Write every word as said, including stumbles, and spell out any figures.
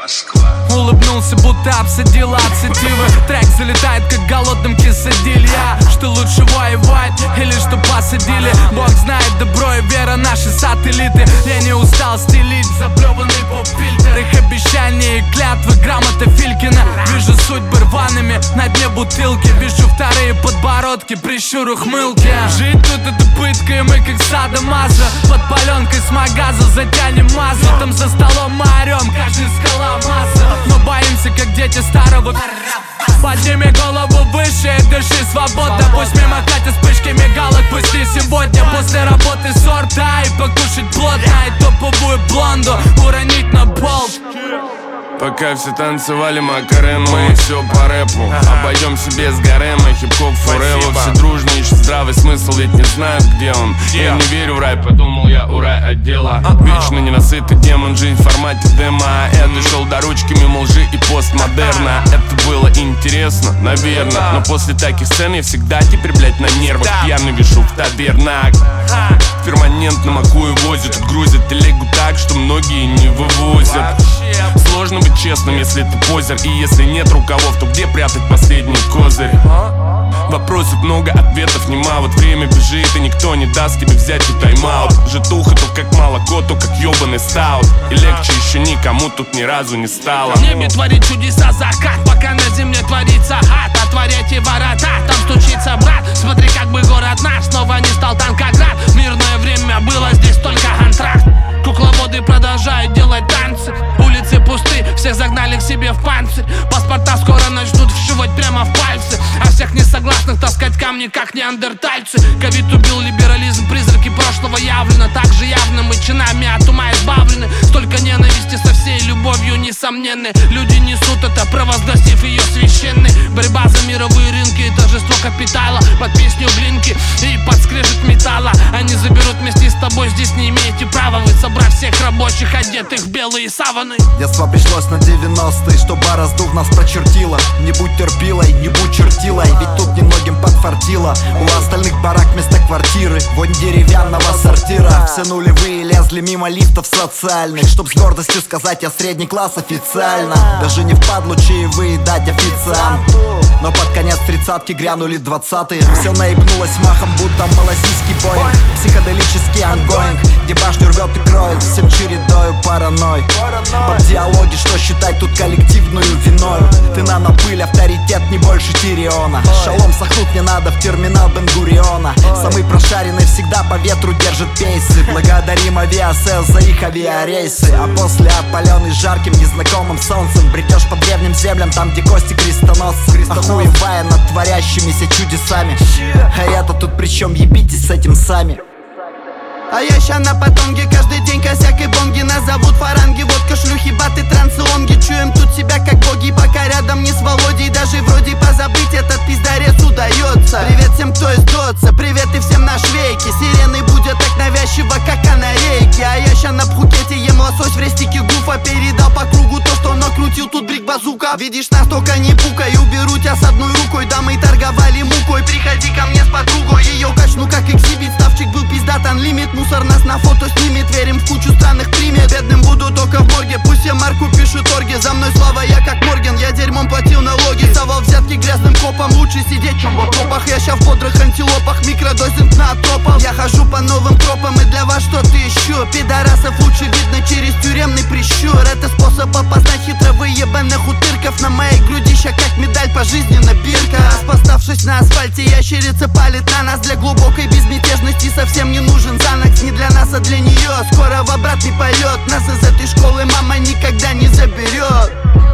Москва. Улыбнулся, будто обсадила ацетивы. Трек залетает, как голодным кисадилья. Что лучше воевать или что посадили? Бог знает, добро и вера наши сателлиты. Я не устал стелить заплеванный поп-фильтр. Их обещания и клятвы, грамота Филькина. Вижу судьбы рваными на дне бутылки. Вижу вторые подбородки, прищур ухмылки. Жить тут это пытка, и мы как садомазо. Под паленкой с магаза затянем масло. Там за столом мы орем, каждый скала масса. Но боимся, как дети старого. Подними голову выше и дыши свободно. Пусть мимо катят вспышки мигалок, пусть и сегодня. После работы сорта и покушать плотно. И топовую блонду уронить на пол. Пока все танцевали Макарен, мы все по рэпу. Обойдемся без гарема, хип-хоп форева. Все дружно ищут здравый смысл, ведь не знают, где он. Я не верю в рай, подумал я у рай отдела. Вечно ненасытый демон, жизнь в формате демо. Я дошел до ручки мимо лжи и постмодерна. Это было интересно, наверное. Но после таких сцен я всегда теперь, блять, на нервах. Пьяный вешу в тавернах. Перманентно макую возят. Тут грузят телегу так, что многие не вывозят. Сложно быть честным, если ты позер. И если нет рукавов, то где прятать последний козырь? Вопросов много, ответов нема. Вот время бежит, и никто не даст тебе взять тут тайм-аут. Житуха то как молоко, то как ёбаный стаут. И легче еще никому тут ни разу не стало. В небе творит чудеса закат, пока на земле творится ад. Отворяйте ворота, там стучится брат. Смотри, как бы город наш снова не стал Танкоград. В мирное время было здесь только антракт. Кукловоды продолжают делать танцы. Улицы пусты, всех загнали к себе в панцирь. Паспорта скоро начнут вшивать прямо в пальцы. А всех несогласных таскать камни, как неандертальцы. Ковид убил либерализм, призраки прошлого явлено. Так же явно мы чинами от ума избавлены. Столько ненависти со всей любовью несомненной. Люди несут это, провозгласив ее священной. Борьба за мировые рынки и торжество капитала. Под песню блинки и под скрежет металла. Они заберут вместе с тобой, здесь не имеете права вы, собрав всех рабочих, одетых в белые саваны. Детство пришлось на девяностые, чтобы раздув нас прочертило. Не будь терпилой, не будь чертилой, ведь тут немногим подфартило. У остальных барак вместо квартиры, вонь деревянного сортира. Все нулевые лезли мимо лифтов социальных, чтоб с гордостью сказать, я средний класс официально. Даже не впадлу чаевые дать официанту. Но под конец тридцатки грянули двадцатые. Все наебнулось махом, будто малазийский боинг. Психоделический ангоинг, где башню рвет и кроет, всем чередою паранойй. Под диалоги, что считать тут коллективную виною. Ты нанопыль, авторитет не больше Тириона. Шалом сохнуть не надо в терминал Бен-Гуриона. Самый прошаренный всегда по ветру держит пейсы. Благодарим авиасейл за их авиарейсы. А после опаленный жарким незнакомым солнцем бредешь по древним землям, там где кости крестоносцы, охуевая над творящимися чудесами. А я-то тут при чем, ебитесь с этим сами. А я ща на потонге, каждый день косяк и бонги. Нас зовут фаранги, водка, шлюхи, баты, трансионги. Чуем тут себя как боги, пока рядом не с Володей. Даже вроде позабыть этот пиздарец удается. Привет всем, кто из дотса, привет и всем на швейке. Сирены будут так навязчиво, как канарейки. А я ща на Пхукете ем лосось в рестике гуфа. Передал по кругу то, что накрутил тут брик базука. Видишь, настолько не пукай, уберу тебя с одной рукой. Да мы торговали мукой, приходи ко мне с подругой. Ее качну как экзибит, ставчик был пиздат, анлимит. Мусор нас на фото снимет, верим в кучу странных примет. Бедным буду только в морге, пусть все марку пишут орги. За мной слава, я как Морген, я дерьмом платил налоги. Совал взятки грязным копом, лучше сидеть, чем в окопах. Я ща в бодрых антилопах, микродозинг на тропах. Я хожу по новым тропам, и для вас что-то ищу. Пидорасов лучше видно через тюремный прищур. Это способ опознать хитро выебанных утырков. На моей груди ща как медаль пожизненно бирка. Распоставшись на асфальте, ящерица палит на нас. Для глубокой безмятежности совсем не нужен занокс. Не для нас, а для нее. Скоро в обратный полет. Нас из этой школы мама никогда не заберет.